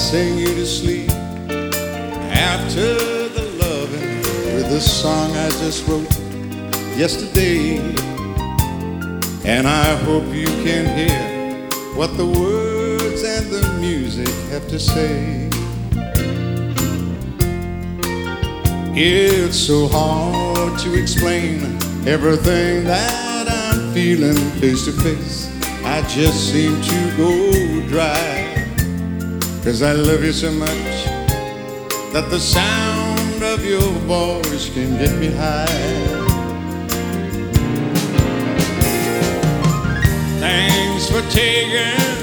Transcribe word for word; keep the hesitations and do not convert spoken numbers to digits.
sing you to sleep after the loving with the song I just wrote yesterday. And I hope you can hear what the words and the music have to say. It's so hard to explain everything that I'm feeling face to face. I just seem to go dry, 'cause I love you so much that the sound of your voice can get me high. Thanks for taking